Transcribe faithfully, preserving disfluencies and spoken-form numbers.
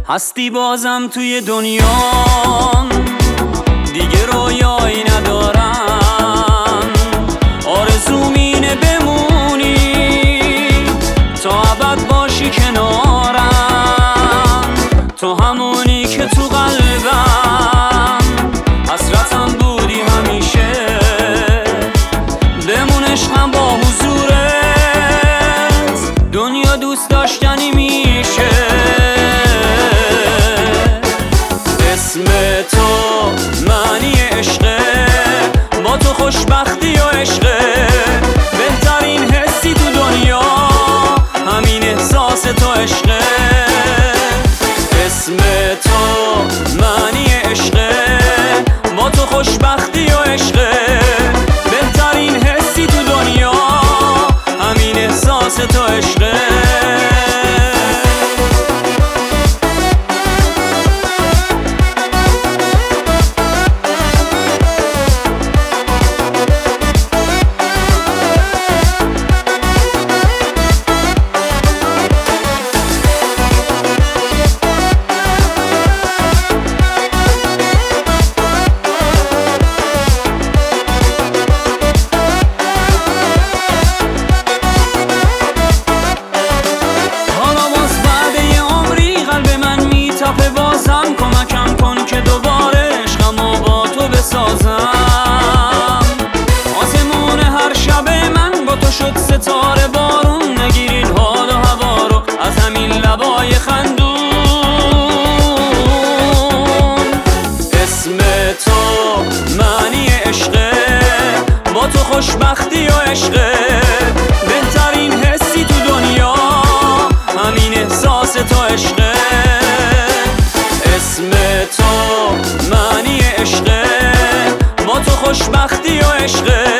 هستی بازم توی دنیام، دیگه رویایی ندارم. آرزوم اینه بمونی تا ابد باشی کنارم، تو همونی که تو قلبم حسرتم بودی همیشه. بمون عشقم با حضورت، دنیا دوست داشتنی میشه. اسم تو معنی عشقه، با تو خوشبختی و عشقه. بهترین حسی تو دنیا همین احساس تو عشقه. اسم تو معنی عشقه، با تو خوشبختی و عشقه. بهترین حسی تو دنیا همین احساس تو عشقه. بازم کمکم کن که دوباره عشقمو با تو بسازم. آسمون هر شب من با تو شد ستاره بارون. نگیرین حال و هوا رو از همین لبای خندون. اسم تو معنی عشقه، با تو خوشبختی و عشقه. بهترین حسی تو دنیا همین احساس تو عشقه. اسم تو معنی عشقه، با تو خوشبختی و عشقه.